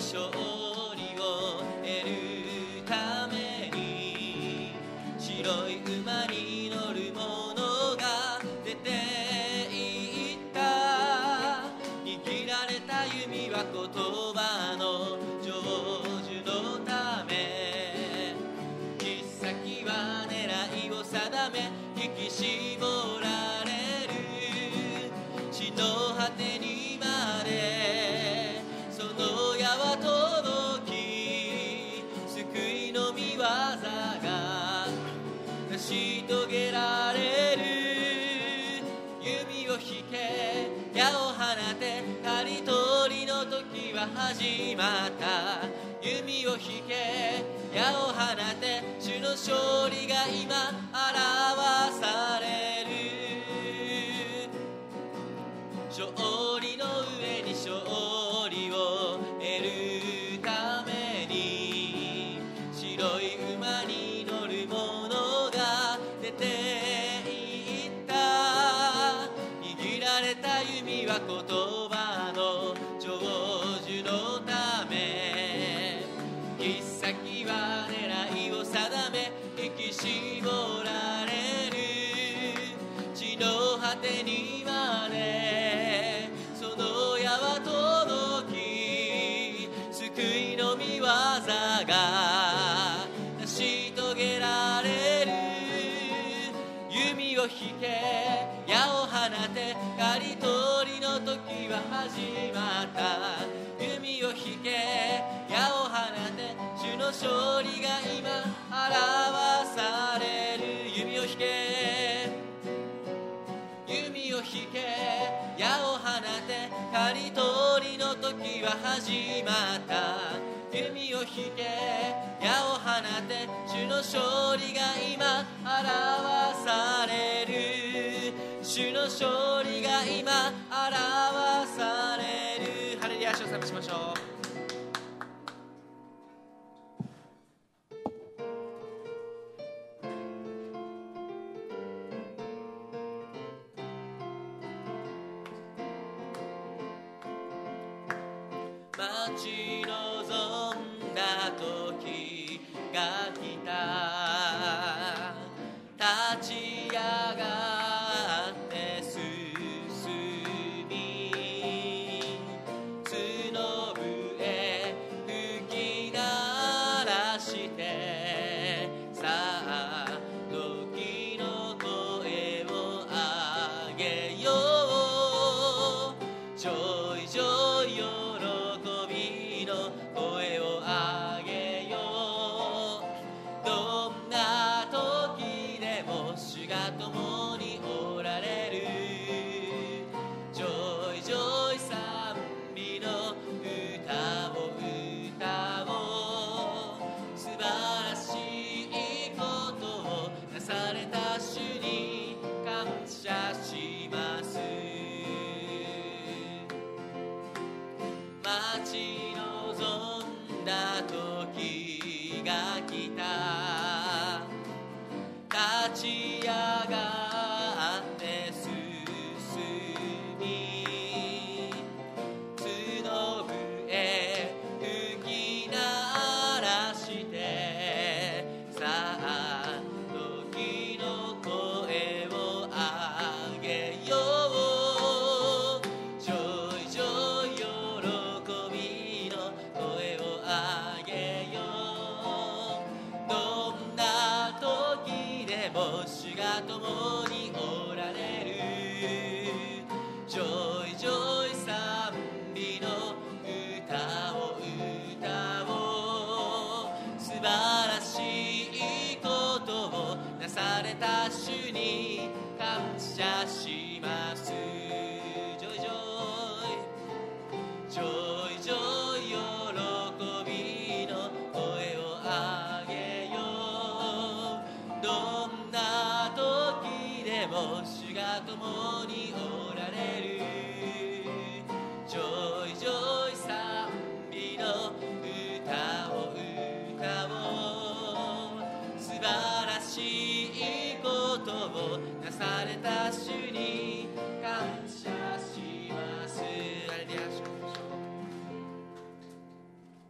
勝利を得るために、白い馬に乗る者が出ていった。握られた弓は言葉の成就のため、切っ先は狙いを定め、引き絞られる。地の果てにまでその矢は届き、救いの御業が成し遂げられる。弓を引け、矢を放て、刈り取りの時は始まった。弓を引け、矢を放て、主の勝利が今表される。勝利の上に勝利を得るために、白い馬に乗る者が出ていった。握られた弓は言葉の成就のため、切っ先は狙いを定め、引き絞られる。地の果てにまでその矢は届き、救いの御業が成し遂げられる。弓を引け、矢を放て、刈り取りの時は始まった。弓を引け、矢を放て、主の勝利が今表される。弓を引け、弓を引け、矢を放て、刈り取りの時は始まった。弓を引け、矢を放て、主の勝利が今表される。主の勝利が今表される。ハレルヤ、足を賛美しましょう。待ち望んだ時が来た。立ち上がって進み、角笛吹き鳴らして、さあ時の声を上げよう。ジョイジョイ喜びの声を上げよう。どんな時でも主が共におられる。ジョイジョイ賛美の歌を歌おう。素晴らしいことをなされた主に感謝します。待ち望んだ時が来た。立ち上がって進み、角笛吹き鳴らして、さあ時の声を上げよう。ジョイジョイ喜びの声を上げよう。どんな時でも主が共におられる。ジョイジョイ賛美の歌を歌おう。素晴らしいことをなされた主に感謝します。ジョイジョイ、ジョイジョイ喜びの声を上げよう。どんな時でも主が共におられる。ジョイジョイ賛美の歌を歌おう。素晴らしいことをなされた主に感謝します。ハレルヤ。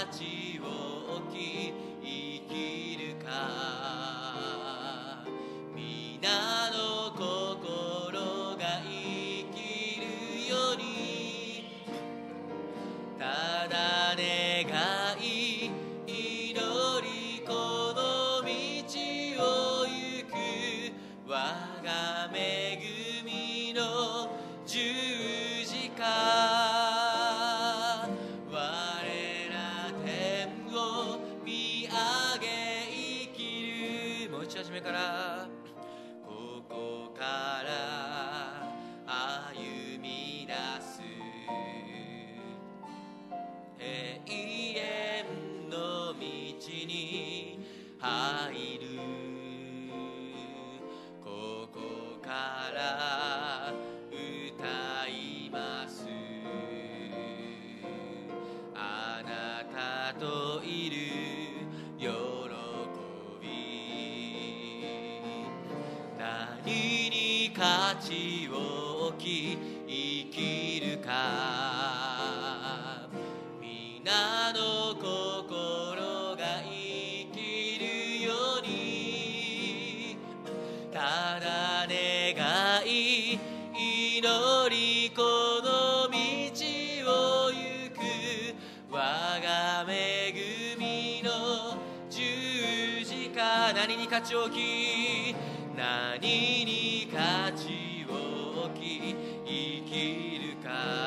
価値を置き生きるか。皆の心が生きるようにただ願い祈りこの道を行く。我が恵みの十字架。我ら天を見上げ生きる。もう一度初めから。ここから歩み出す永遠の道に入る。ここから歌います。あなたといる喜び。何に価値を置き生きるか。皆の心が生きるようにただ願い祈りこの道を行く。我が恵みの十字架。何に価値を置き何に価値を置き生きる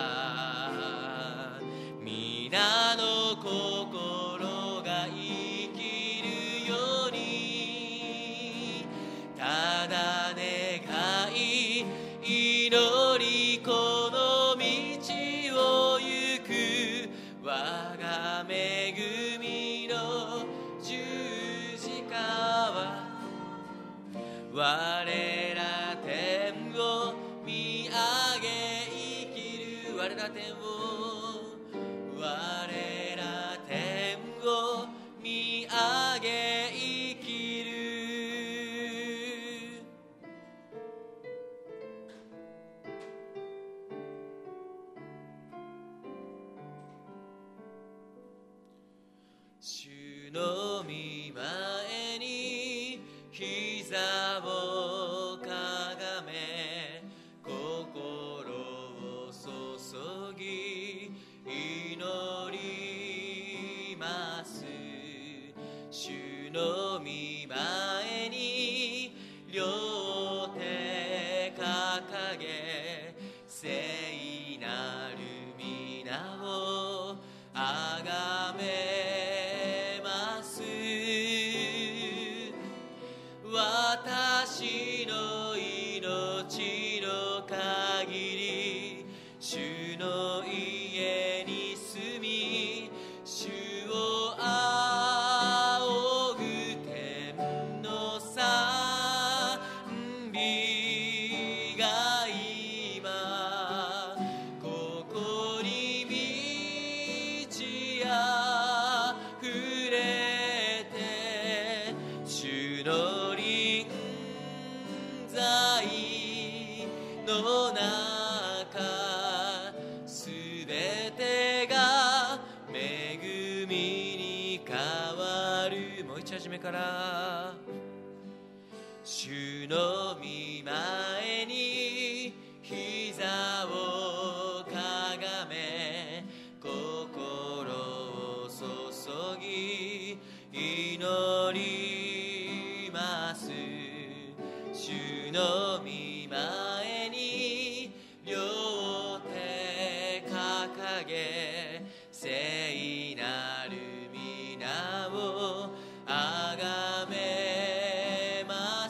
か。皆の心が生きるようにただ願い祈りこの道を行く。我が恵みの十字架は我ら天を見上げ生きる。我ら天を見上げ生きる。主の御前に膝をかがめ心を注ぎ祈ります。主の御前に両手掲げ聖なる皆をあがめます。私の命の限り主の家に住み主を仰ぐ天の賛美が今ここに満ち溢れて主の臨在の中すべてが恵みに変わる。もう一度初めから。主の御前に膝をかがめ心を注ぎ祈ります。主の御前に両手掲げ聖なる皆をあがめます。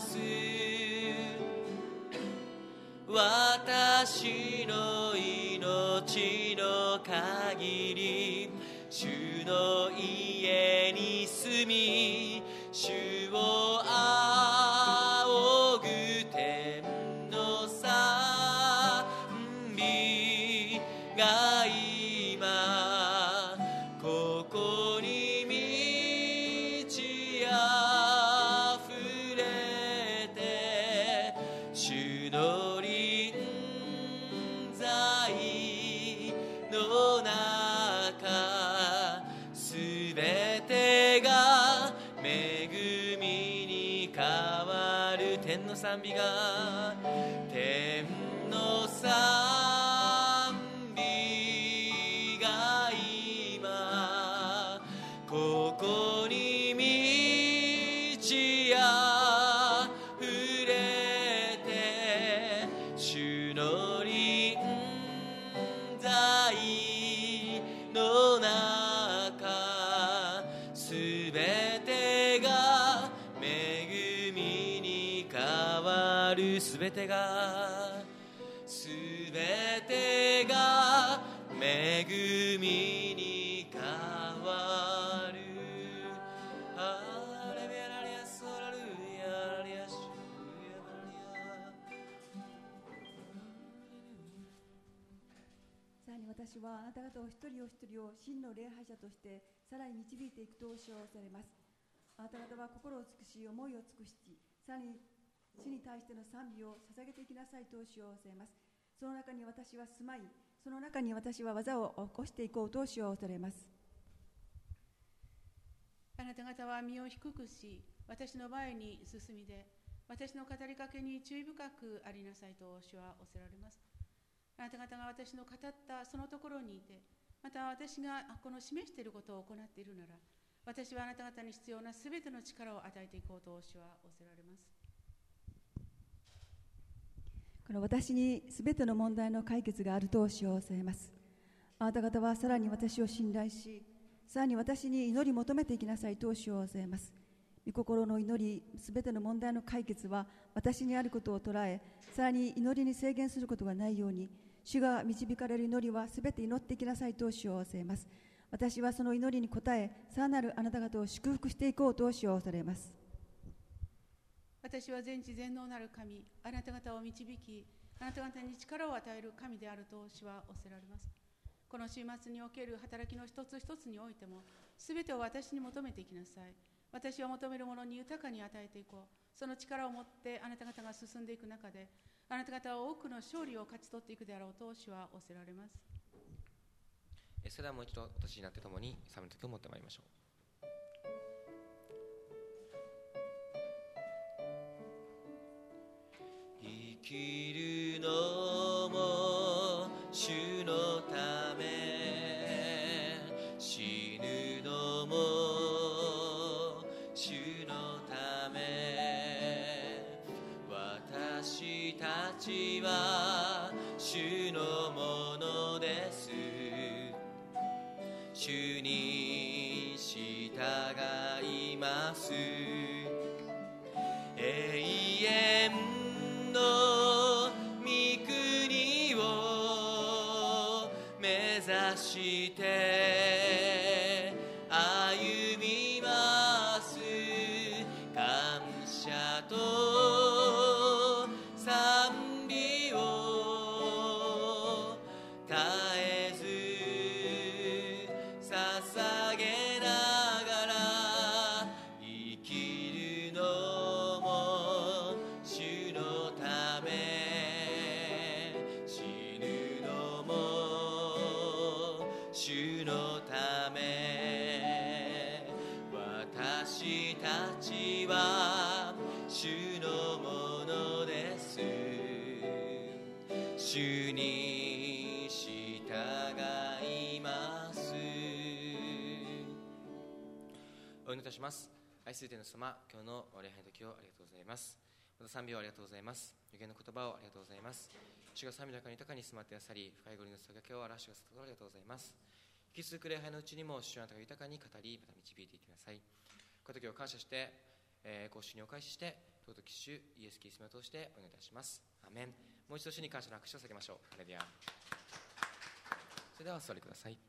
私の命の限り主の家に住み主を仰ぐ天の賛美が今ここに満ち溢れて主の臨在の中す天の賛美が天の賛美が今ここに満ちあふれて主の臨在の中すべてが恵みに変わるすべてが恵みに変わるハレルヤラリアソラルヤラリアシュヤラリアさらに私はあなた方お一人お一人を真の礼拝者としてさらに導いていくと証されます。あなた方は心を尽くし思いを尽くしさらに主に対しての賛美を捧げていきなさいと証されます。その中に私は住まいその中に私は技を起こしていこうと証されます。 あなた方は身を低くし私の前に進みで私の語りかけに注意深くありなさいと主は仰せられます。あなた方が私の語ったそのところにいてまた私がこの示していることを行っているなら私はあなた方に必要なすべての力を与えていこうと主は仰せられます。 この私にすべての問題の解決があると証されます。あなた方はさらに私を信頼しさらに私に祈り求めていきなさいと証されます。御心の祈りすべての問題の解決は私にあることを捉えさらに祈りに制限することがないように主が導かれる祈りはすべて祈っていきなさいと証されます。私はその祈りに応えさらなるあなた方を祝福していこうと証されます。 私は全知全能なる神あなた方を導きあなた方に力を与える神であると主は仰せられます。この週末における働きの一つ一つにおいてもすべてを私に求めていきなさい。私を求めるものに豊かに与えていこう。その力を持ってあなた方が進んでいく中であなた方は多くの勝利を勝ち取っていくであろうと主は仰せられます。 それではもう一度お年になってともに賛美の時を持ってまいりましょう。生きるのも主のため死ぬのも主のため私たちは主のものです主に従います永遠の御国を目指して歩みます感謝と賛美を絶えず捧げながら生きるのも主のため死ぬのも主のため私たちは主のものです主に従いますお祈りいたします。愛する天の様、今日の礼拝の時をありがとうございます。また賛美をありがとうございます。予言の言葉をありがとうございます。主が賛美の中に豊かに住まってくださり、深いごりの捧げを表してくださったことをありがとうございます。引き続く礼拝のうちにも主のあなたが豊かに語り、また導いていってください。この時を感謝して、ご主にお返しして、尊き主イエス・キリストを通してお願いいたします。アーメン。もう一度主に感謝の拍手を下げましょう。ハレルヤ。それではお座りください。